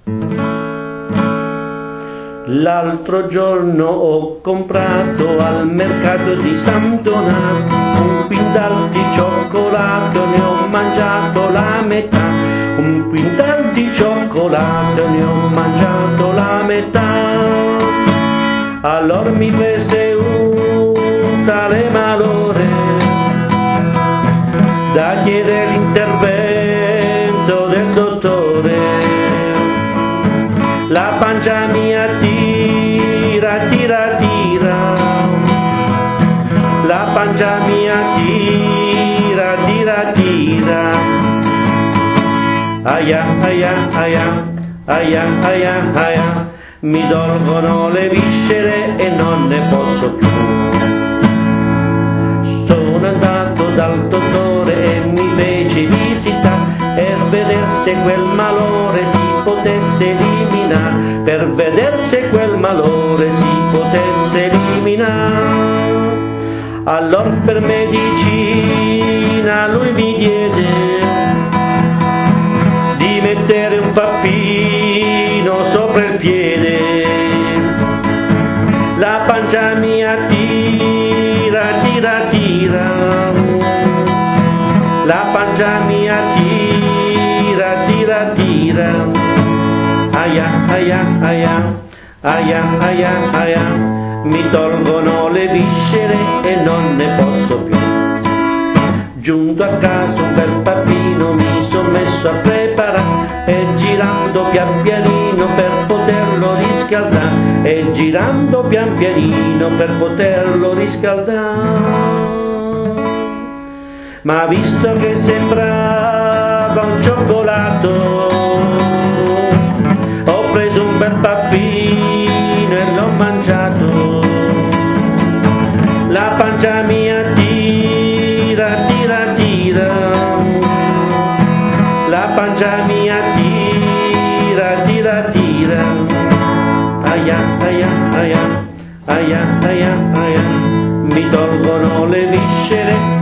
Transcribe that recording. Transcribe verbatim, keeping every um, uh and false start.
L'altro giorno ho comprato al mercato di San Donato un quintal di cioccolato, ne ho mangiato la metà. Un quintal di cioccolato, ne ho mangiato la metà. Allora mi prese un tale malore da chiedere l'intervento del dottore. La pancia mia tira, tira, tira. La pancia mia tira, tira, tira. Aia, aia, aia, aia, aia, aia. Mi dolgono le viscere e non ne posso più. Sono andato dal dottore e mi fece visita per vedere se quel malore si potesse eliminare, per vedere se quel malore si potesse eliminare. Allora per medicina lui mi diede di mettere un pappino sopra il piede. La pancia mia tira, tira, tira. La pancia mia tira, tira, tira. Aia, aia, aia, aia, aia, aia. Mi tolgono le viscere e non ne posso più. Giunto a casa un bel pappino mi son messo a preparare e girando pian pianino per poterlo riscaldare, e girando pian pianino per poterlo riscaldare. Ma visto che sembrava un cioccolato, ho preso un bel pappino e l'ho mangiato. La pancia mia tira, tira, tira. La pancia mia tira, tira, tira. Aia, aia, aia, aia, aia, aia. Mi tolgono le viscere